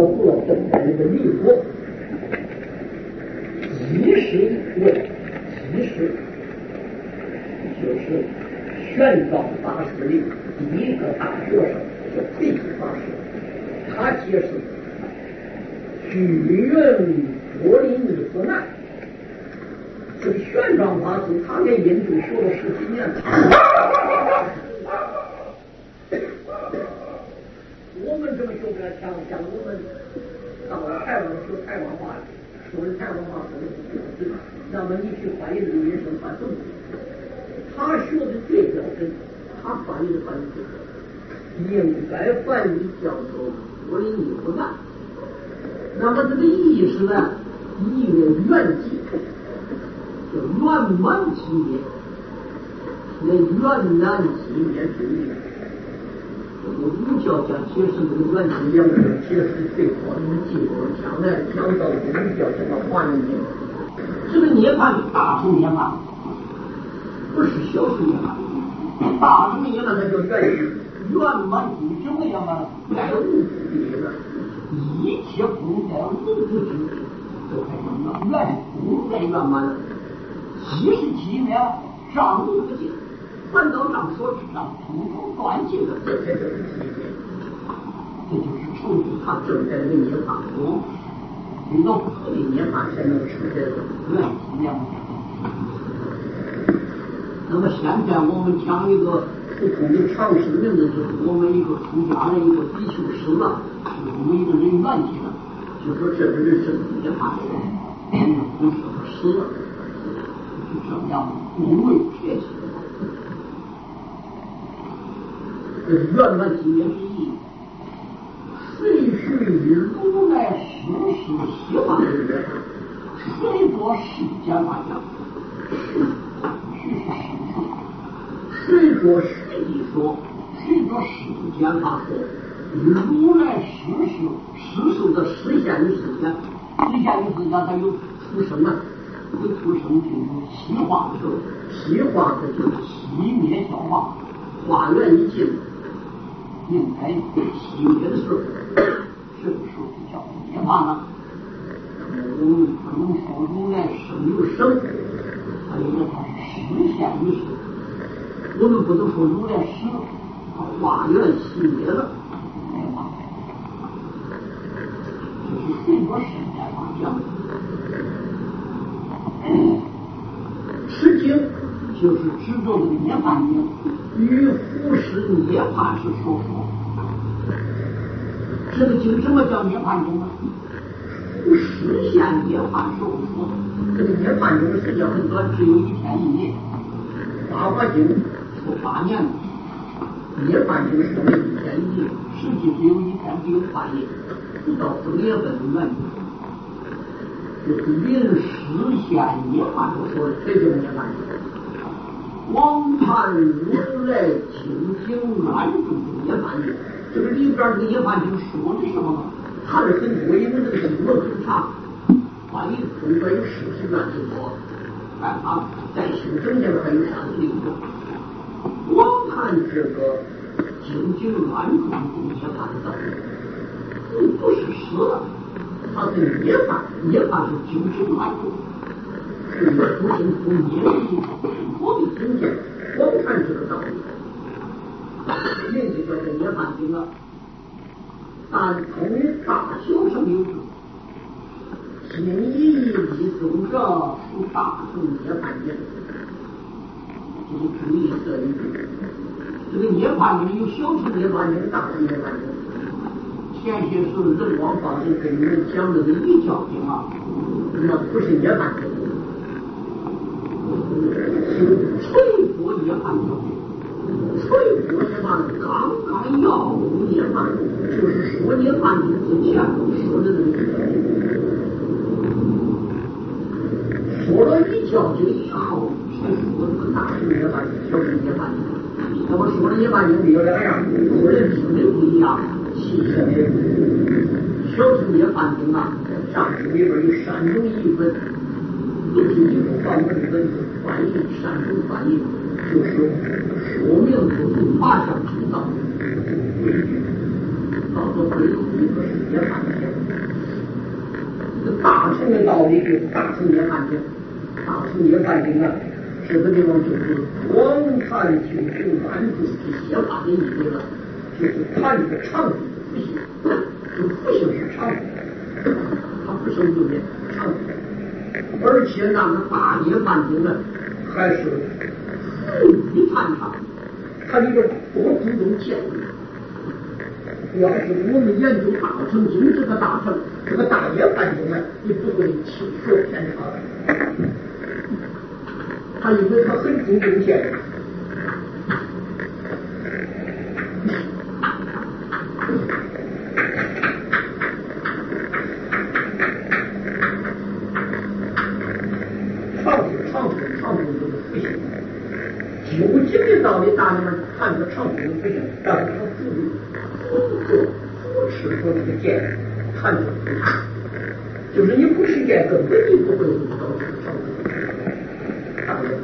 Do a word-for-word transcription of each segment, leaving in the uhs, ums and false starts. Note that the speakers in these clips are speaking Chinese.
了不了正在那个立国，几十位几十就是玄奘大师里第一个大学生叫慧可大师，他解释举云柏林尼河南。这个玄奘法师他在印度学了十几年了。我们这么学不了强，像我们到了台湾学台湾话，说的台湾话说的不标准，那么你去翻译这个人生翻正，他学的最标准，他翻译的翻译最标准，应该翻译叫做柏林尼河南。那么这个意思呢，意为圆寂，叫圆满寂灭，那圆满寂灭之意。这个儒教家解释这个圆寂两个人解释最好，你们记住了，将来讲到儒教讲到华人经，这个涅槃是大乘涅槃，不是小乘涅槃。大乘涅槃它叫圆寂，圆满究竟的涅槃，在无主里面，一切功在无主之内，这才叫圆功在圆满了。七十七年上无不尽，反倒让所知上通通断尽了，这才就是世界。这就是成就他正在的涅槃中，遇到合理涅槃才能成这个圆寂涅槃。那么现在我们讲一个普通的常识的名字，就是我们一个出家人一个比丘死了，我们一个人圆寂了，就说这个人是涅槃的人，不是他死了。这样恭维撇起这是圆满寂灭之意。谁许如来世世希望的人，谁做世间法讲？许是世说，谁做实际说？谁做世间法说？如来世世世受的实现于世间，实现于世间，它有出生啊。有出生就有西化的时候，西化的就是熄灭消化，化缘一尽，应该熄灭的时候，这个时候就叫涅槃了。我们不能说如来生有生，它因为它是实现于世，我们不能说如来死，它化缘熄灭了，涅槃。这是随着时间法讲的。实经就是指着这个涅槃经与服饰涅槃时所说。这个经什么叫涅槃经呢？不实现涅槃时所说。这个涅槃经时间很短，只有一天一夜。法华经说八年，涅槃经说一天一夜，实际只有一天，只有半夜，不到不涅槃的原因。就是临实现涅槃所说的，这就是涅槃。广判如来清净安住的涅槃经，这个里边这个涅槃经说的什么呢？它是很多，因为这个经文很长，翻译中国有十几万之多，哎啊，在修正上还有啥子内容？广判这个清净安住的涅槃的道理，不是死了。它是涅槃，涅槃是精神安住，是一个出生从涅槃我的境界，广传这个道理，名字叫做涅槃经啊。但通于大小乘有之，心一一中者属大乘涅槃经。这是注意这一句，这个涅槃经有小乘涅槃经、大乘涅槃经。前些时候人光法师给你们讲这个一教经啊，那不是涅槃经，是垂波涅槃经。垂波涅槃刚刚要入涅槃，就是说涅槃经之前说的这个一教经，说了一教经以后，才说这个大乘涅槃经、小乘涅槃经。那么说了涅槃经没有两样，说的经历不一样。其实呢，小乘涅槃经啊，上书里边有三种译本，都是一种梵文的文字翻译，三种翻译，就是说明不同八项之道规矩，到时候归入一个是涅槃经。 大乘的道理就是大乘涅槃经，大乘涅槃经啊，这个地方就是广谈究竟安住之邪法的意思了，就是它这个常住的不行，这不行是常住，它不生不灭常住，而且那个大涅槃经呢，还是富于谈场，它里边多注重见义。要是我们研究大乘经这个大乘，这个大涅槃经呢，你不会轻说偏差的。他因为他很注重见义。常住常住常住就是不行，究竟的道理大里面看着常住的不行，但是他注重。扶持说这个见看着不差，就是你不实践根本你不会遇到这个常住。大涅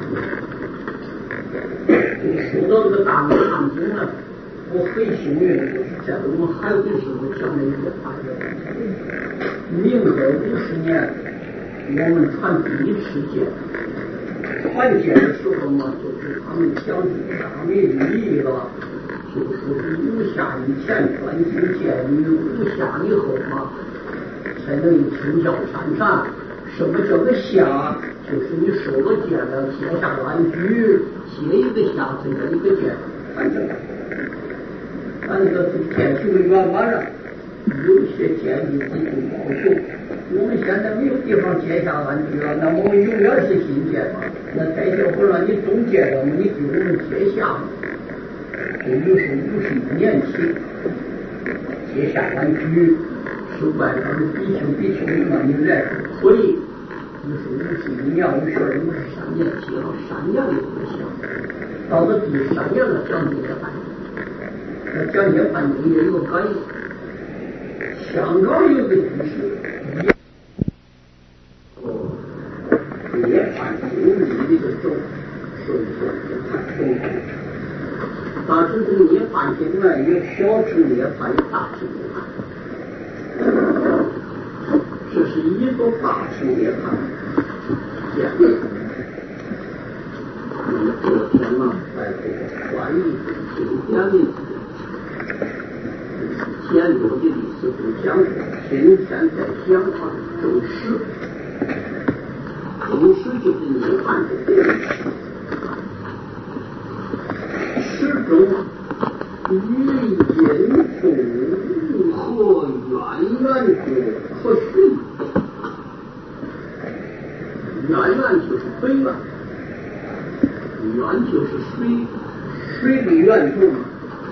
槃说到这个大涅槃经呢，我很幸运，就是在我们孩子的时候讲了一个大涅槃经。明代五十年，我们传第一次见，传见的时候嘛，就是他们讲究大美礼了。就说是五下以前传经见于五下以后嘛，才能清教参禅。什么叫做下？就是你受了戒了，写下安居，写一个下，这个一个戒，反正咱这个见修的圆满了，有些见比自己高修。我们现在没有地方结下安居了，那我们永远是新戒嘛。那再就不让你总结了嘛，你给我们结下嘛。也就是五十一年起，接下安居是外边的比丘比丘尼嘛，你来可以，就是五十一年、五十二、五十三年起了三年的不行，到了第三年了讲涅槃经，那讲涅槃经也有感应。香港有个居士，涅槃经里的咒，所以说涅槃经。但是这个涅槃经呢，有小乘涅槃，有大乘涅槃。这是一个大乘涅槃。见了，你昨天呢，在这个翻译经典里，简略的历史不讲，今天在讲它的正史。正史就是涅槃经。始终与因住和渊源就可循，渊源就是北源，源就是水，水的源头嘛。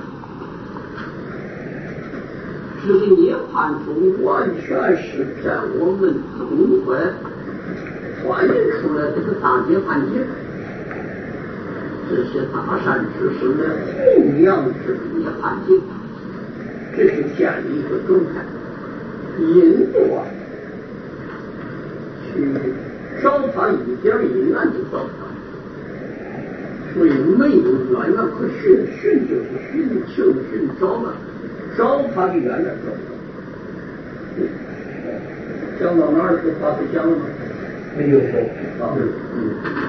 这个涅槃中完全是在我们中国翻译出来这个大涅槃经。这些大善知识的弘扬之涅槃经，这是建立一个状态。印度啊，去找他一点因缘就找他，所以没有渊源可寻，寻就是寻求寻找了，找他的渊源找他。讲到哪儿就把它讲了吗？没有说啊，嗯。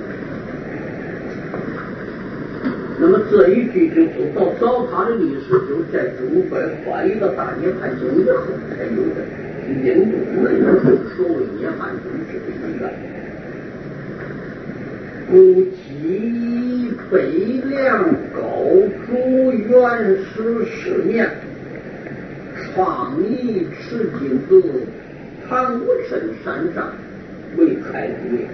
那么这一句就说到找他的历史，就在中国翻译到大涅槃经以后才有的。印度人所谓涅槃经是一个故积北凉高祖元始十年，创立持金阁唐武神山上为开祖业。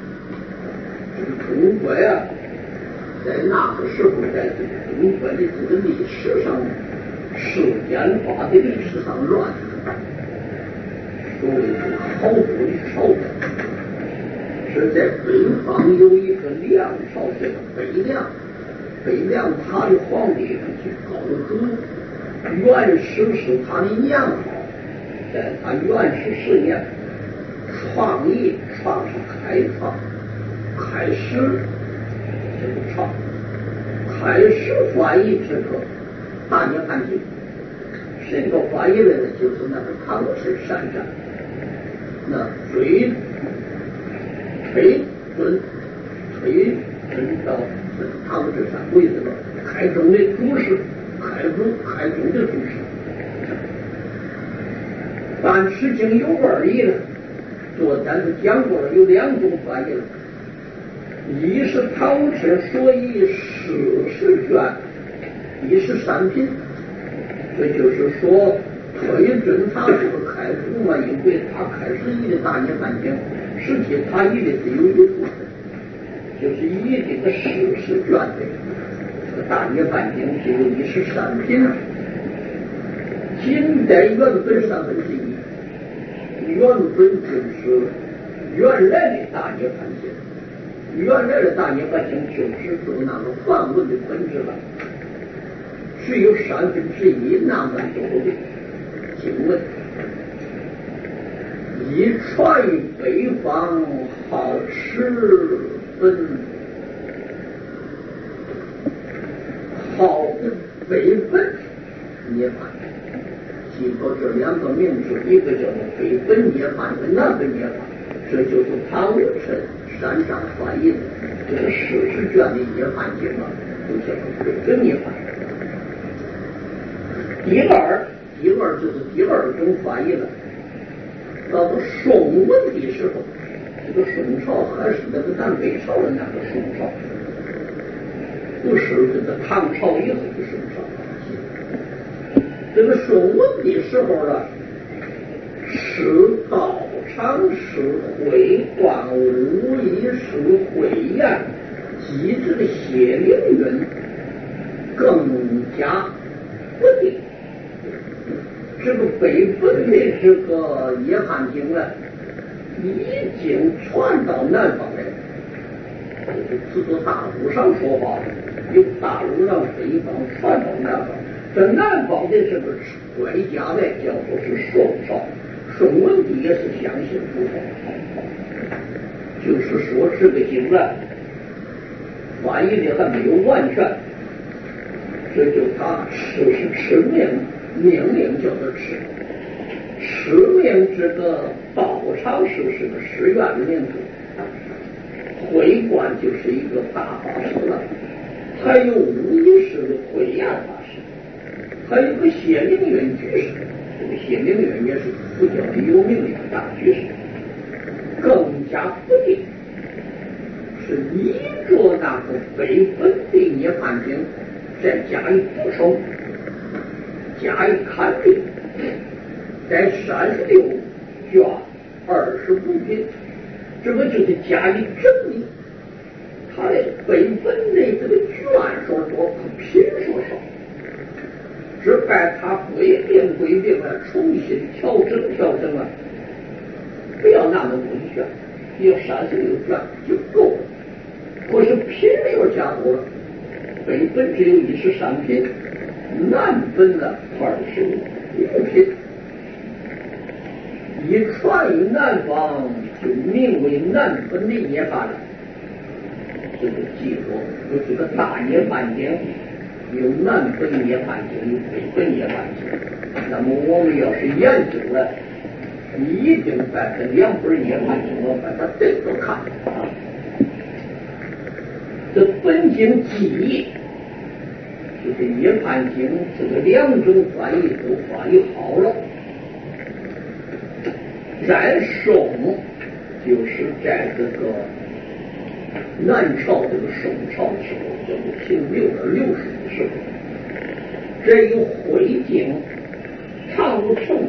中国呀、啊在那个时候，在中国的这个历史上，世间法的历史上乱的，所谓这个好多的朝代，是在北方有一个梁朝，这个北梁，北梁他的皇帝是高祖，元始是他的年号，在他元始十年，创立创是开创，开始。这个朝开始翻译这个大涅槃经，谁个翻译的呢？就是那个唐氏山上那推推尊推尊到唐至三位子了，开宗的主事，开宗开宗的主事。但事情有二义了，昨天是讲过了，有两种翻译了。一是唐诗所以史实卷，一是三品。这就是说，推尊他是个开宗嘛，因为他开始译的大涅槃经，实际他译的是有一部分，就是译这个史实卷的这个大涅槃经，这个一是三品。近代原本三分之一，原本就是原来的大涅槃经，原来的大涅槃经就是说那个梵文的本质了，只有三分之一那么多的经文。一传于北方，好吃分，好北本涅槃。记住这两个名字，一个叫做北本涅槃，一个南本涅槃，这就是唐武臣山上翻译的这个史实卷的涅槃经啊，就叫做北本涅槃。第二，第二就是第二种翻译了。到了宋文的时候，这个宋朝还是那个南北朝的那个宋朝，不是这个唐朝以后的宋朝。这个宋文的时候呢，是道场是会观武艺是会宴，机智血凌云，更加不定。这个北本的这个涅槃经呢，已经传到南方来，就是制作大陆上说话，由大陆上北方传到南方。这南方的这个专家呢，叫做是宋朝，宋文帝也是相信不错，就是说这个经呢，翻译的还没有完全，这就他吃是吃命。命令叫做敕，敕命这个道场是是个寺院的名字，会观就是一个大法师了，还有武艺是个会宴法师，还有个谢灵运居士，这个谢灵运也是佛教的有名的大居士，更加不定，是依着那个北本的涅槃经再加以补充。加以勘定，在三十六卷二十五品，这个就是加以整理。他的北本的这个卷数多，品数少，只该他规定规定了，重新调整调整了，不要那么多卷，要三十六卷就够了。可是品数加多了，北本只有一十三品。南本的二十五品，一传于南方，就名为南本的涅槃了。这个记住，有这个大涅槃经，有南本涅槃经，有北本涅槃经。那么我们要是研究了，一定把这两本涅槃经我把它对着看啊。这本经记忆。就是涅槃经这个两种翻译都翻译好了，在宋就是在这个南朝这个宋朝的时候，叫做平六的六十的时候，这一会经唐武成、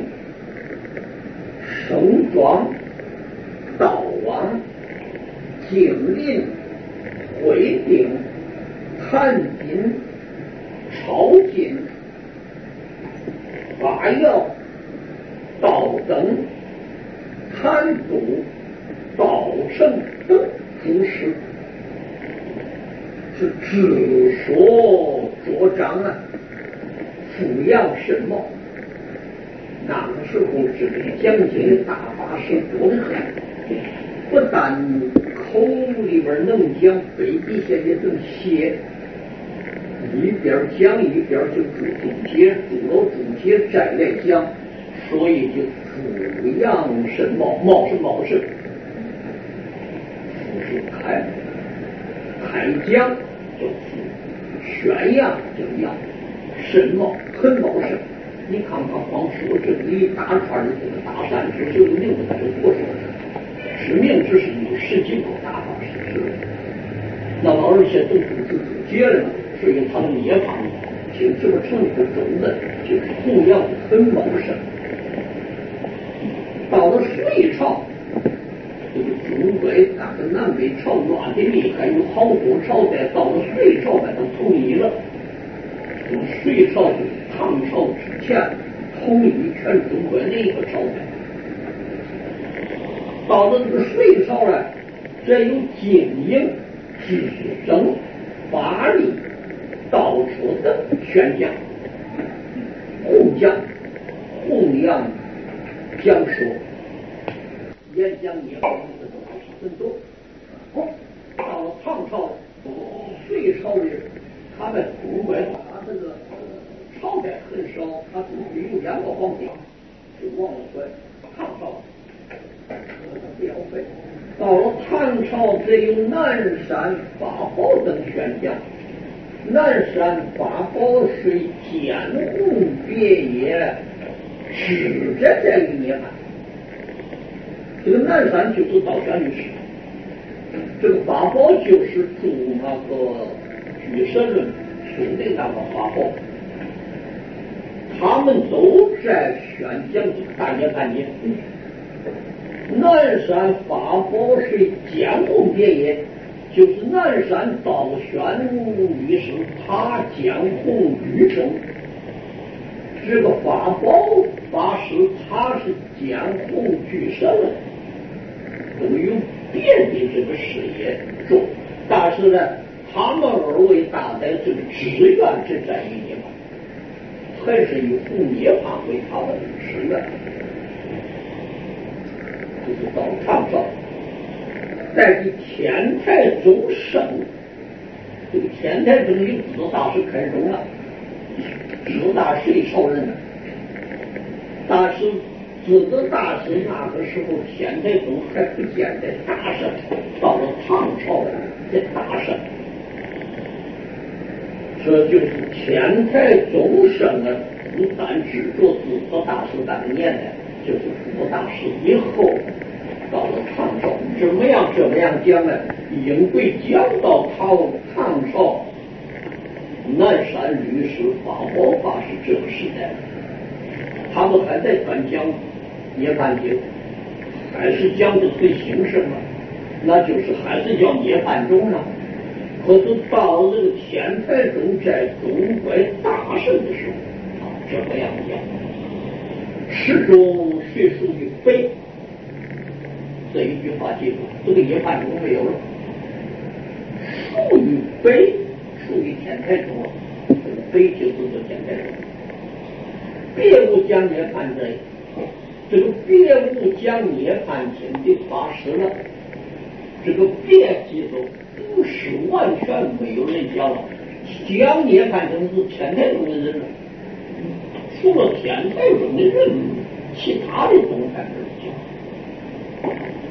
盛庄、道王、景林、会定、谭金。朝觐、法要、道等、谭祖、道圣等诸师，是只说着章啊，俯仰神貌。那个时候，这个讲经的大法师多得很，不但口里边能讲，背底下也能写。一边讲一边就注注解，注了注解再来讲，所以就阜阳神茂，茂是茂盛，阜是开，开江叫阜，宣阳叫阳，神茂很茂盛。你看看光说这一大串的这个大山只是有六个字多少？知名只是有十几个大法师之类的。那老人现在都不自觉了，所以他的涅槃凭什么成不中的，就是弘扬很茂盛。到了隋朝，这个中国大个南北朝乱的厉害，有好多朝代到了隋朝把它统一了。从隋朝就是唐朝之前统一全中国的一个朝代。到了这个隋朝呢，这有经营、知识生、法力、道说等宣讲、弘讲、弘扬、讲说、演讲也好，这东西很多。到了唐朝、隋朝的，他们中国他这个朝代很少，他中国有两个皇帝，是王孙、唐朝。标配到了唐朝，只有南山法宝等宣讲。南山法宝是监护别业，指着这个涅槃。这个南山就是道宣律师，这个法宝就是注那个居士论出的那个法宝。他们都在宣讲这个大涅槃节。南山法宝是监护别业，就是南山道宣律师他监护律生，这个法宝法师他是监护居士的，都有别的这个事业做，但是呢，他们二位大在这个志愿之战一涅槃，还是以护涅槃为他的志愿。就是到唐朝，在这天台宗圣，这个天台宗有子大师开宗了，子大隋朝人，但是子大师那个时候天台宗还不见得大圣，到了唐朝才大圣，这就是天台宗圣啊，不但执着子大师那个年代。就是佛大师以后到了唐朝，怎么样怎么样讲呢？因为讲到唐唐朝南山律师法宝法师这个时代，他们还在传讲涅槃经，还是讲的最兴盛了，那就是还是叫涅槃宗了。可是到了这个天台宗在中国大圣的时候，啊，怎么样讲？始终是属于悲，这一句话记住，这个涅槃宗没有了，属于悲，属于天台宗了，悲就是这天台宗，别无讲涅槃的，这个别无讲涅槃经的法师了，这个别记住，不是完全没有人讲了，讲涅槃经是天台宗的人了。除了天台宗的人，其他的宗派不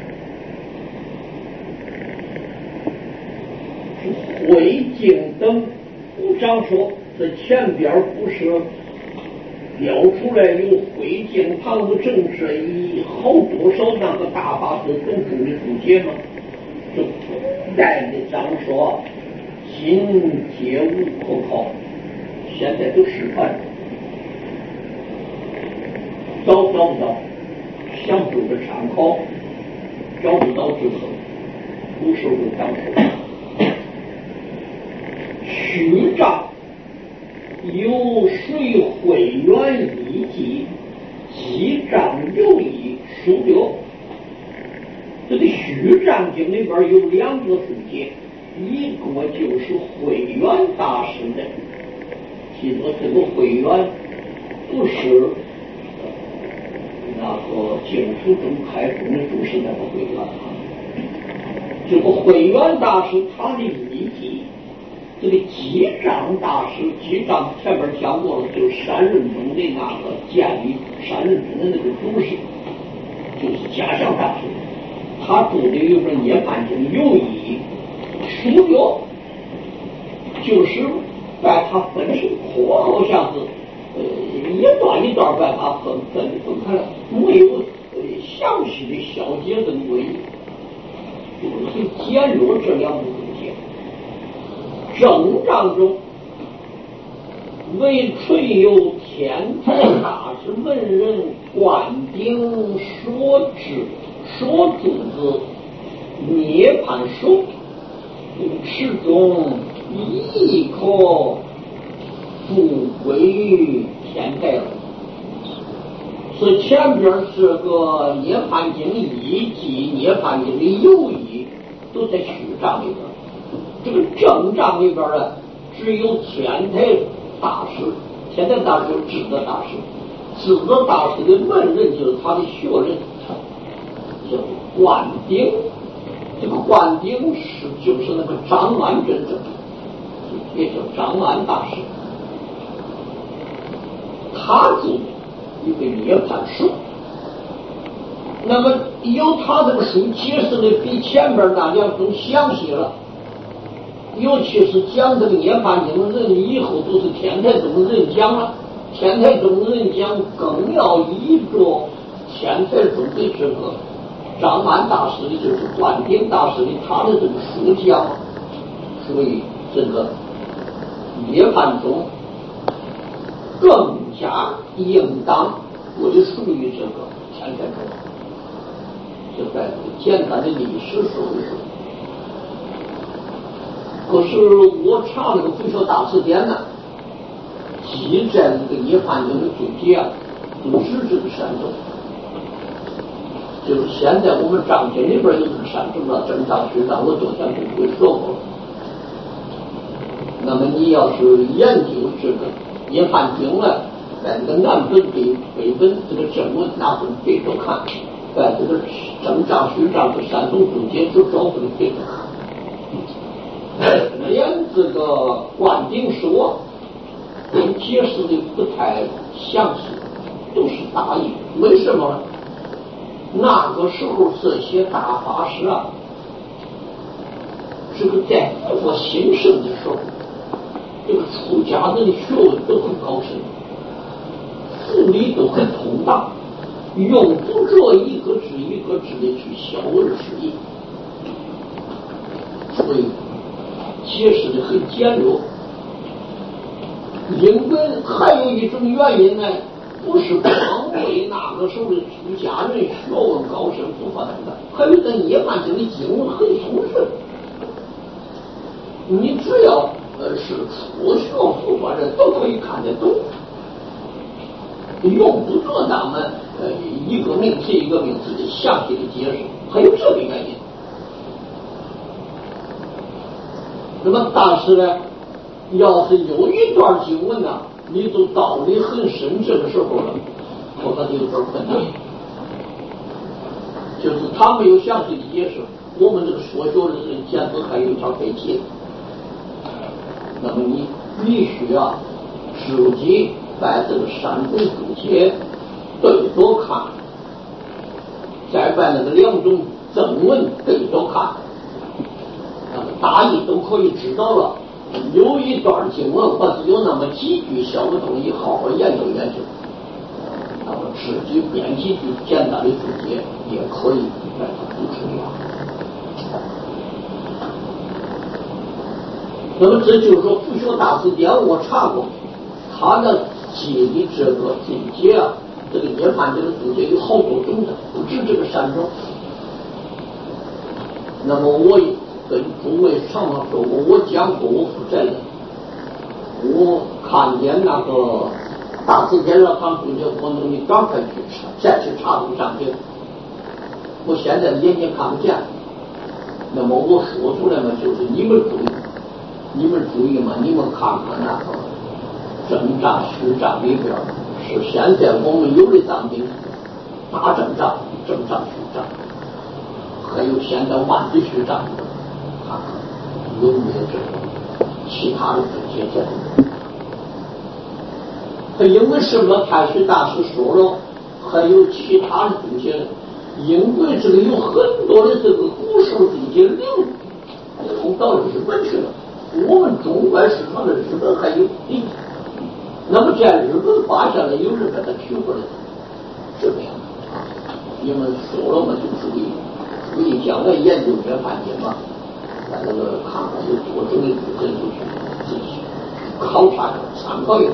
是讲。慧经等五章说，这前边不是标出来有慧经、唐武正这一好多少那个大法师总注的注解吗？这古代的章说，今皆无可考，现在都失败了。找找不到，想做个参考，找不到之后，古时候当说，虚章有水慧远一记，记章有一书流。这个虚章经里边有两个注解，一个就是慧远大师的，记得这个慧远不是那个净土中开宗的祖师那个慧远，这个慧远大师他的遗迹，这个记章大师，记章前面讲过了，就是山人中的那个建立山人中的那个祖师， 就是家乡大师，他著的有本《涅槃经》有一书表，就是把它分成括，好像是呃一段一段把它分分分开了，没有呃详细的小节跟规，就是很简略这两部东西。正章中为纯有天台大师文人灌顶所制所著之涅槃书，其中亦可复归于天台了。是前边是个涅槃经义及涅槃经的有义都在序章里边，这个正章里边呢，只有天台大师，天台大师就是智德大师，智德大师的门人就是他的学人，叫灌顶。这个灌顶是就是那个张安真正，也叫张安大师，他著一个涅槃书。那么有他这个书解释的比前边那两种详细了，尤其是讲这个涅槃经人以后都是天台宗人讲了，天台宗人讲更要依着天台宗的这个张安大师的，就是灌顶大师的他的这个书讲，所以这个涅槃宗更加应当归属于这个天台宗。就在简单的历史说一说。可是我查那个佛学大辞典呢，记载这个涅槃经的注解啊，都是这个山宗。就是现在我们章经里边有这个山宗的正章序章，我昨天跟各位说过了。那么你要是研究这个涅槃经呢，在这个南本北北本这个正文拿本对着看，在这个正章序章和山宗注解就找不的对着看。连这个灌顶说解释的不太详细，都是大意。为什么呢？那个时候这些大法师啊，这个在佛法兴盛的时候，这个出家人的学问都很高深，悟理都很通达，用不着一个字一个字的去消文释义，所以解释的很简略。因为还有一种原因呢，不是光为那个时候的出家人学问高深佛法等等，还有这涅槃经的经文很通顺，你只要呃是初学佛法人都可以看得懂，用不着咱们呃一个名词一个名词的详细的解释，还有这个原因。那么但是呢，要是有一段经文呢，你都道理很深，这个时候呢，我看就有点困难。就是他没有详细的解释，我们这个所学的人简直还有一条费解。那么你必须啊，自己在这个山中注解对着看，再把那个两种正文对着看，那么大意都可以知道了。有一段经文或者有那么几句小的东西，好好研究研究，那么自己编几句简单的注解也可以把它读出来。那么这就是说，佛学大辞典我查过，他的记的这个注解啊，这个涅槃经的注解有好多种的，不止这个三种。那么我跟诸位常常说过，我讲过，我负责任。我看见那个大辞典上放注解，我说你赶快去查，再去查读章经。我现在眼睛看不见，那么我说出来嘛，就是你们注意，你们注意嘛，你们看看那个正章序章里边，是现在我们有的章经，大正章、正章序章，还有现在万字序章。看看有没有这个其他的注解在里面？他因为什么太虚大师说了，还有其他的注解， 因为这个有很多的这个古书这些领域通到日本去了，我们中外市场的日本还有地，那么在日本发现了有人把它取回来，这个样子，你们说了嘛就注意，注意将来研究这半年嘛，在那个看看有多种的部分出去自己考察参考一下，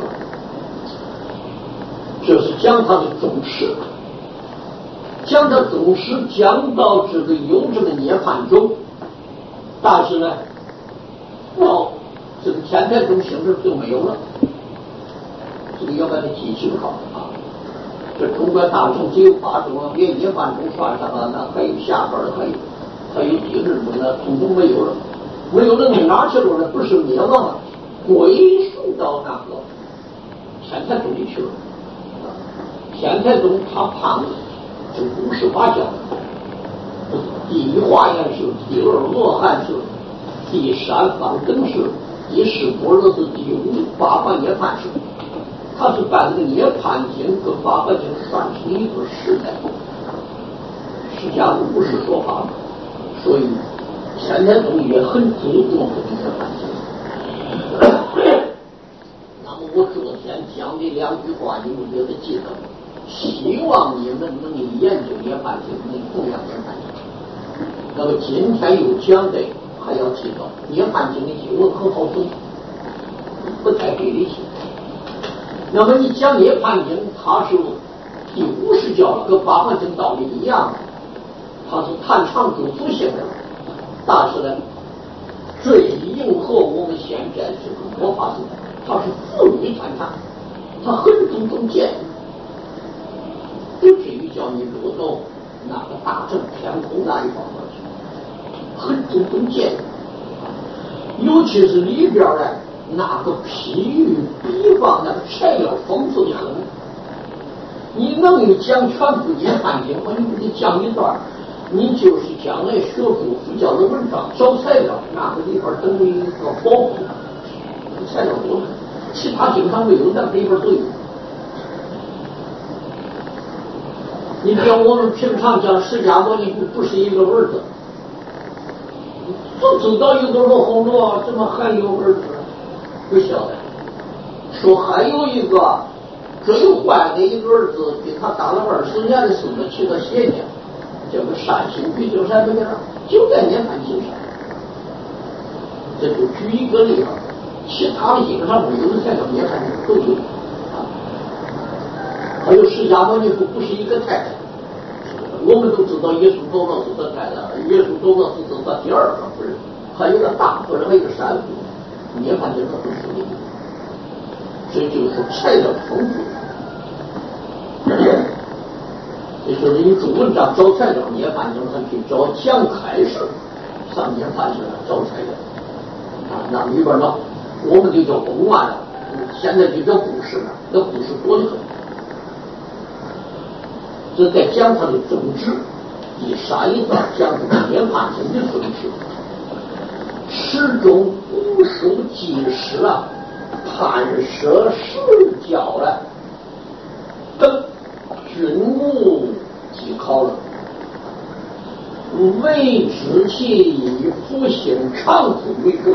这是讲他的宗师。讲到宗师，讲到这个有这个涅槃宗，但是呢，哦，这个天台宗性质就没有了，这个要把它记清楚啊。这中国大乘只有八宗，连涅槃宗算上了，那还有下边的，还有还有第二宗呢，统统没有了，没有了，你哪去了呢？不是灭亡了，归属到那个天台宗里去了。天台宗他判这五十八教，第一华严是，第二罗汉是，第三方等是，第四般若是，第五八法涅槃是。他是把这个涅槃经和八法经算成一个时代，释迦不是说法，所以天台宗也很注重这个涅槃经。那么我昨天讲的两句话，你们给它记得。希望你们能研究涅槃经，能供养涅槃经。那么今天有讲的，还要记得涅槃经的经文很好懂，不太费力气。那么你讲涅槃经，它是第五十教了，跟八法经道理一样，它是谈长久主性的，但是呢，最迎合我们现在这个佛法时代，它是富裕谈长，它很注重见识。不至于叫你落到那个大正天空那一方面去，很注重见识，尤其是里边呢那个譬喻比方那个材料丰富的很。你能有讲全部涅槃经，我你给你讲一段，你就是将来学术佛教的文章找材料，那个里边等于一个宝库，材料多，其他经常没有，但里边都有。你比如我们平常讲释迦牟尼佛不是一个儿子，就知道有个罗睺罗，怎么还有儿子？不晓得。说还有一个最坏的一个儿子，比他打了二十年的孙子去了邪教，叫个善心比就啥东西了，就在涅槃经上。这就举一个例子，其他的经上没有的材料，涅槃经都有。还有释迦牟尼佛不是一个太太，我们都知道耶稣多罗是的太太，耶稣多罗是是他第二个夫人，还有个大夫人，还有个三夫人，涅槃经上都是的，这就是材料丰富。也就是你中文上找材料，涅槃经上去找蒋开示上涅槃经上找材料啊，那里边呢，我们就叫公案了，现在就叫故事了，那故事多得很。这在讲他的宗旨，第三一段讲这个涅槃经的宗旨，始终古书记实了，判舍实教了，等均无即考了，唯知其以复兴长处为主。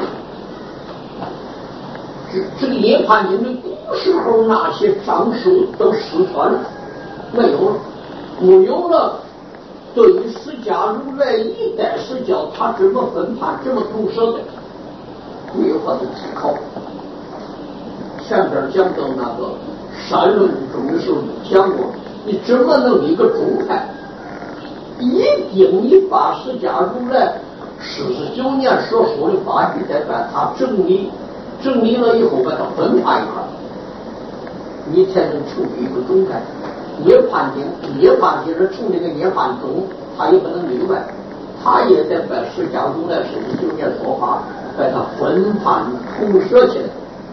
这这个涅槃经的古时候那些章书都失传了，没有了。没有了，对于释迦如来一代释教，他怎么分判，怎么投射的，没有法子思考。前边讲到那个三论中的时候讲过，你怎么能一个宗派，一定你把释迦如来四十九年所说的法语再把它整理，整理了以后把它分判一块，你才能成为一个宗派。涅槃经，涅槃经是从这个涅槃宗，他也不能例外，他也在把释迦如来四十九年说法，把它分判统摄起来，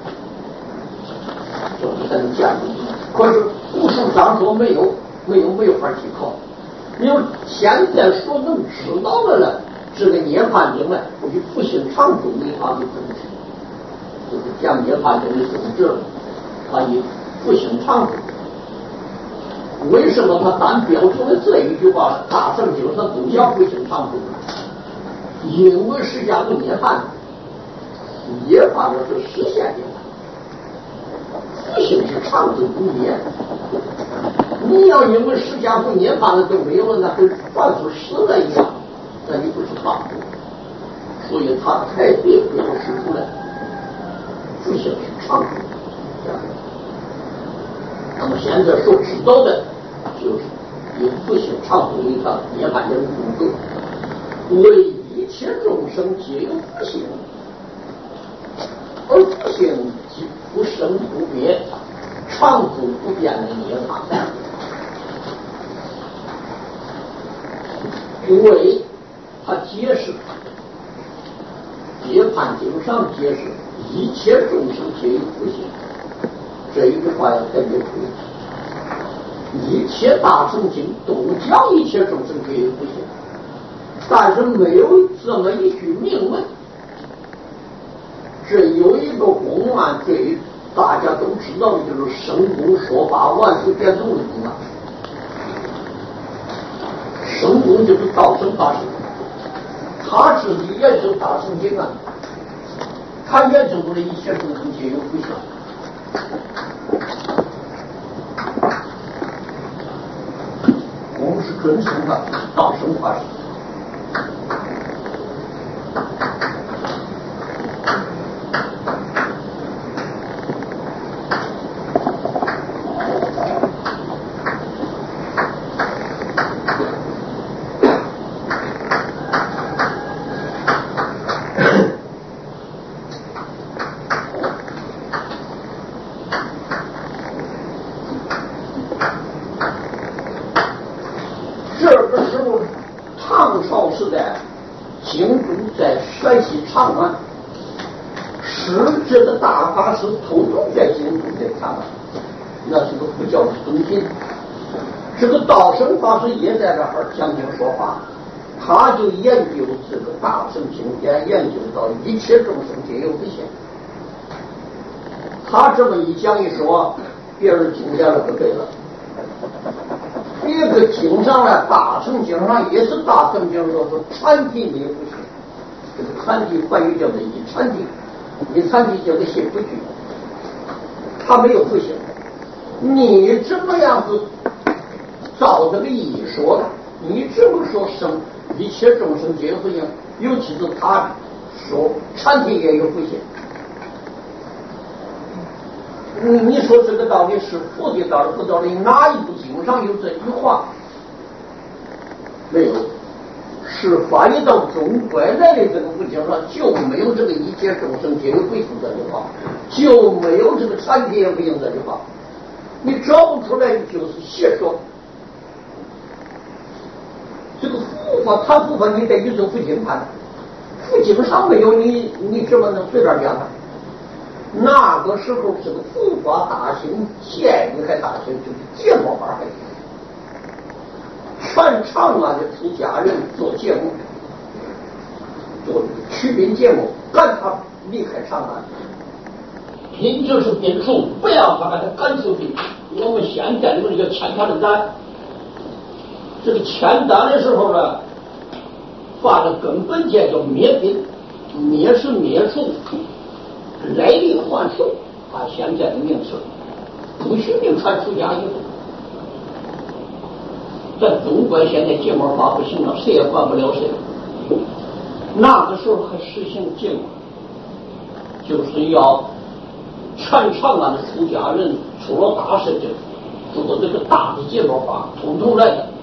就是才能讲。可是古书上说没有，没有没有法依靠。你要现在所能知道的了，这个涅槃经呢，以复兴长处为它的宗旨，就是讲涅槃经的宗旨，它以复兴长处。 为什么他单标出了这一句话？大圣经上不叫不行唱主，因为释迦牟尼汉涅槃的是实现的，不行是唱主不灭。你要因为释迦牟尼涅槃了都没有了，那跟凡夫死了一样，那你不是唱主。所以他才对表示出来，不行是唱主。那么现在所知道的就是以复兴唱主一个涅槃人工作，为一切众生皆有复兴，而复兴即不生不灭，唱主不变的涅槃。因为他解释涅槃经上解释一切众生皆有复兴，这一句话要特别注意。一切大乘经都讲一切众生皆有复兴，但是没有这么一句明文。这有一个公案，对大家都知道的，就是神功说法万岁变动的公案。神功就是道生法师，他自己研究大乘经啊，他研究出了一切众生皆有复兴。我们是真诚的道生法师。唱完，实质的大法师头中在京都在唱，那是个不叫尊敬。这个道生法师也在这儿讲经说法，他就研究这个大乘经典，研究到一切众生皆有不现。他这么一讲一说，别人听见了不对了。别个经上来，大乘经上也是大乘经说是传体没有不现。这个传体关于叫做一传体，一传体叫做心不具，他没有不行。你怎么样子照这个义说的？你这么说生一切众生皆有不行，尤其是他说传体也有不行。嗯，你说这个道理是佛的道理不道理？哪一部经上有这句话？没有。是翻译到中国来的这个部经上就没有这个一切众生皆有不幸这句话，就没有这个传体也不行这句话，你找不出来就是邪说。这个佛法他佛法你得宇宙佛经看，佛经上没有你你怎么能随便讲呢？那个时候这个佛法大行建议还大行，就是芥末法还行。全长安的出家人做节目，做驱兵节目，赶他离开长安。兵就是兵术，不要把他赶出去。我们现在有一个签他的单，这个签单的时候呢，发的根本节叫灭兵，灭是灭除，来历还俗，他现在的名词，不许你传出家以后。在中国现在芥末法不行了，谁也管不了谁。那个时候还实行芥末，就是要全长安的出家人，除了大神就做这个大的芥末法，统统来的。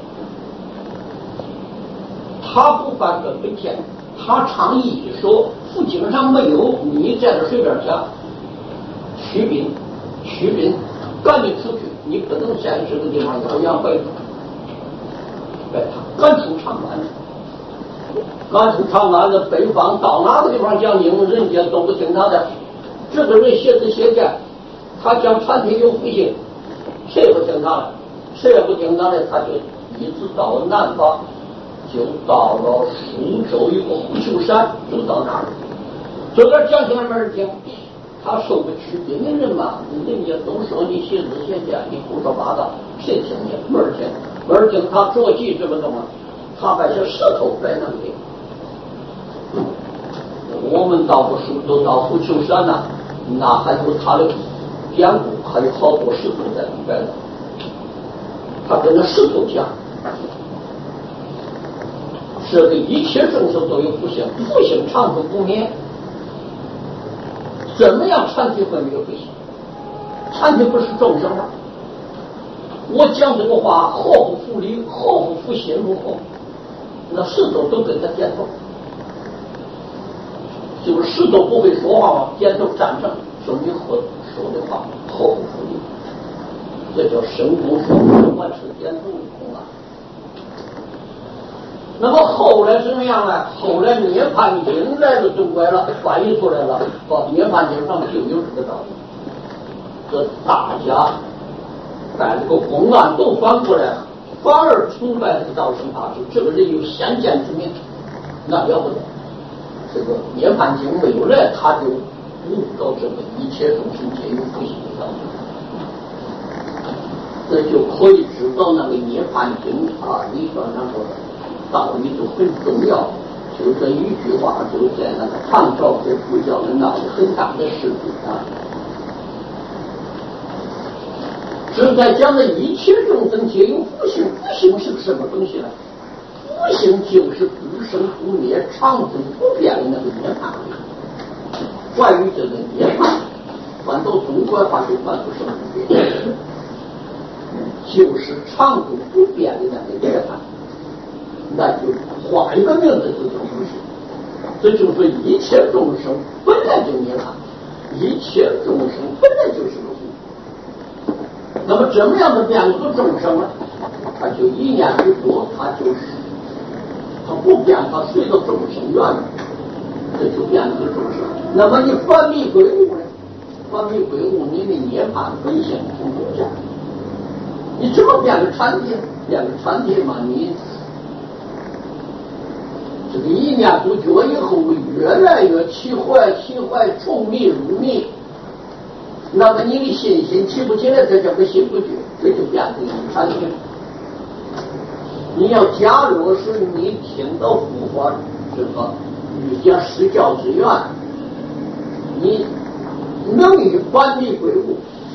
他不犯根本天，他倡议说佛经上没有，你在这随便讲，驱兵，驱兵赶你出去，你不能在这个地方摇扬摆动。把他赶出长安，赶出长安的北方，到哪个地方讲经，人家都不听他的。这个人写字写见，他讲传体有复兴，谁不听他的？谁也不听他的，他就一直到了南方，就到了苏州一个虎丘山，就到那儿，就在讲经没人听。他受个驱兵的人嘛，人家都说你写字写见，你胡说八道，谁挺挺的，而且而且他着急这么弄啊，他把些石头摆那里。我们到过苏州到富秋山呐、啊，那还有他的典故，还有好多石头在里边呢。他跟那石头讲，是对一切众生都有福性，福性长久不灭。怎么样禅体会没有福性？禅体不是众生吗？我讲这个话合乎福理，合乎福心如何？那石头都跟他点头，就是石头不会说话嘛，点头赞成，说你和说的话合乎福理，这叫生功说完成点头功啊。那么后来怎么样呢？后来涅槃经来了，中国了，翻译出来了，把涅槃经上就有这个道理。这大家把这个公案都翻过来了，反而崇拜这个道生大师，这个人有先见之明，那了不得。这个涅槃经没有来，他就悟到这个一切众生皆有福性的道理，这就可以知道那个涅槃经啊，你说那个道理就很重要。就这一句话，就在那个唐朝给佛教人闹得很大的事情啊。是在讲的一切众生皆有福性，福性是个什么东西呢？福性就是不生不灭、常住不变的那个涅槃。关于这个涅槃，翻到中国话就翻不生不变，就是常住不变的那个涅槃。那就换一个名字就叫福性。这就是一切众生本来就涅槃，一切众生本来就是个福。那么怎么样的变个众生呢？他就一念不多，他就是他不变，他随着众生缘，这就变个众生。那么你反迷归悟呢？反迷归悟，你的涅槃本性从中间，你怎么变个禅体？变个禅体嘛，你这个一念不觉以后，越来越起坏，起坏，从迷入迷。那么你的信心起不起来，这叫个心不觉，这就变成一禅体。你要假如是你听到佛法这个遇见施教之缘，你能以反迷归悟，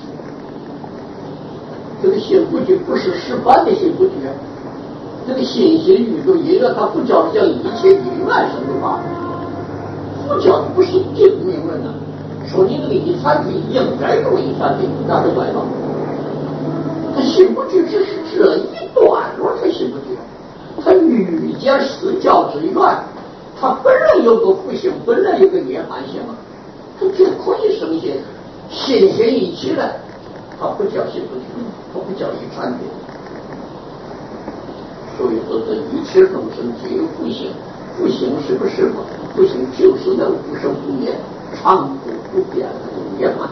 这个心不觉不是实反的心不觉，这个信心遇着因缘，它不叫讲一切因缘生的法，佛教不是定命论的。说你这个一禅体应该有一禅体，那是歪了。他心不觉只是这一段落，他心不觉，他遇见施教之缘，他本来有个福性，本来有个涅槃性啊，他就可以生信，信心一起来，他不叫心不觉，他不叫一禅体。所以说，这一切众生皆有福性，福性是个什么？福性就是能不生不灭、常住不变的涅槃。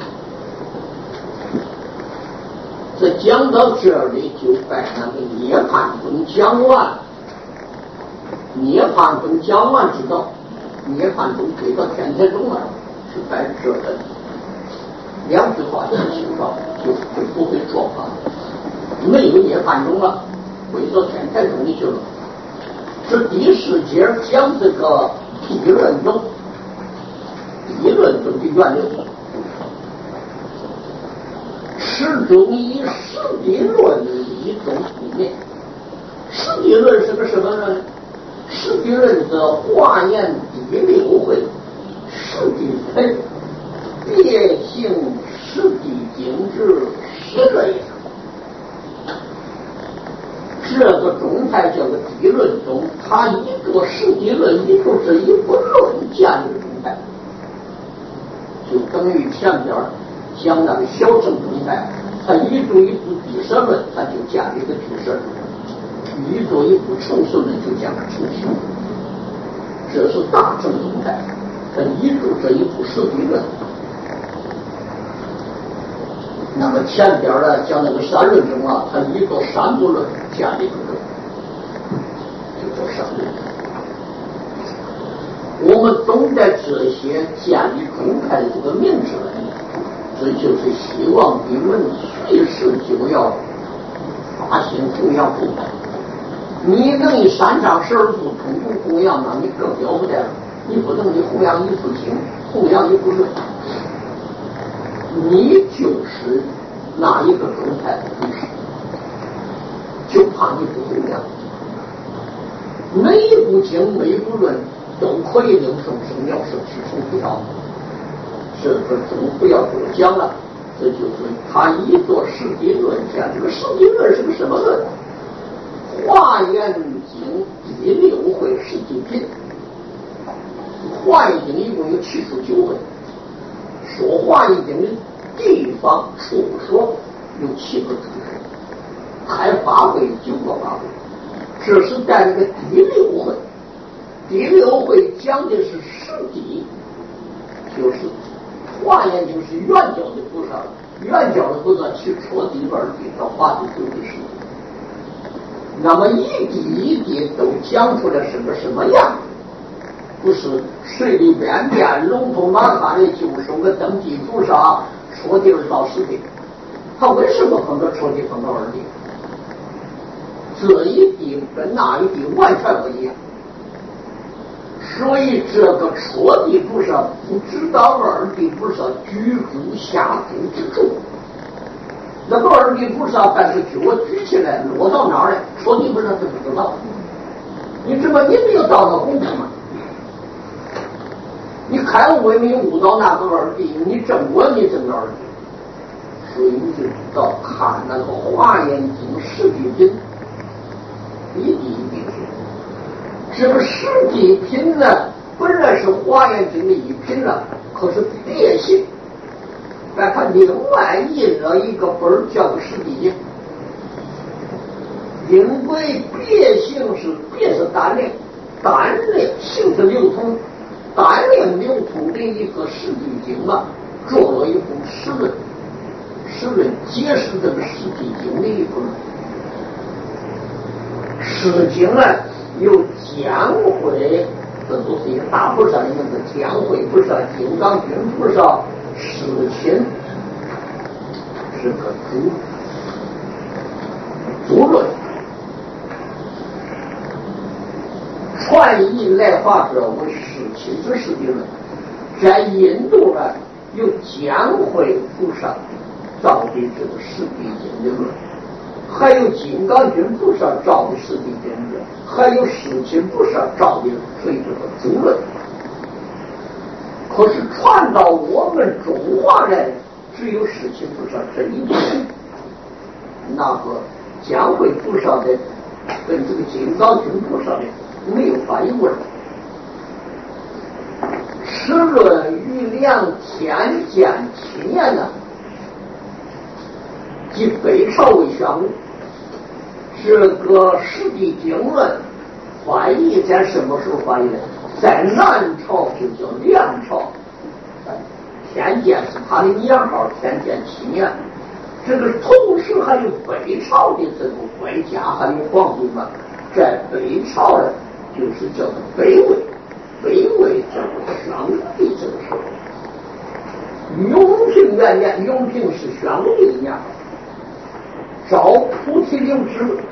这讲到这里，就把那个涅槃分讲完。涅槃分讲完之后，涅槃中推到天台中了，是在这的两句话就清楚，就就不会说话。没有涅槃中了，回到天台中里去了。是第四节讲这个地论中，地论中的原理。始终以实地论一种不灭。实地论是个什么呢？实地论则华严第六回，实地分别行实地经之实论。这个中派叫做地论中，它一个实地论，一个是一部论见的中派，就等于前边讲那个小乘中派，他一做一部地舍论，他就加了一个地舍；一做一部成顺论，就加了成顺。这是大乘宗派，他一做这一部实地论。那么前边呢讲那个三论中啊，他一做三部论，加了一个论，就做三论。我们懂得这些建立宗派的这个名字了，这就是希望你们随时就要弘扬不同。你能以三藏十二祖统统弘扬，那你更了不得了。你不能你弘扬一部经，弘扬一部论，你就是哪一个宗派的祖师，就怕你不弘扬。每一部经每一部论都可以令众生了生去成不着，这个总不要多讲了。这就是他一做实地论讲，这个实地论是个什么论？华严经第六回实地品，华严经一共有七十九回，说华严经的地方说不说有七个主旨，开八回九个八回，这是在那个第六回。第六回讲的是实地，就是华严经是原教的菩萨，原教的菩萨去戳地二地到化地九的实地，那么一地一地都讲出来是个什么样，不是水里边边龙头马踏的就收个登地菩萨戳地儿到实地，他为什么分个戳地分个二地？这一地跟那一地完全不一样，所以这个戳地菩萨不知道二地菩萨居住下住之处，那个二地菩萨但是脚举起来落到哪儿来，戳地菩萨是不知道。你知道你没有到那功夫吗？你开悟为你悟到那个二地，你证过你证到二地，所以你就知道看那个华严经实地品一地一地品。这个实地品呢，本来是华严经的一品了，可是别信，但他另外印了一个本叫做实地经。因为别性是别是单量，单量性是流通，单量流通的一个实地经嘛，做了一部实论，实论解释这个实地经的一部论。实经呢有讲会，这都是一个大菩萨里面的讲会菩萨、金刚君菩萨、实亲，是个主主论。传译来华者为实亲之实地论，在印度呢有讲会菩萨造的这个实地经的论，还有金刚君菩萨造的实地经论，还有实亲菩萨造的所以这个主论。可是传到我们中华人，只有实亲菩萨这一点，那个讲会菩萨的跟这个金刚君菩萨的没有翻译过来。时论于两天监七年呢，即北朝为宣武。这个实地经论翻译在什么时候翻译的？在南朝就叫梁朝，天监是他的年号，天监七年。这个同时还有北朝的这个外家，还有皇帝们，在北朝呢，就是叫做北魏，北魏叫做宣武帝这个时候。永平元年，永平是宣武帝的年号，召菩提灵芝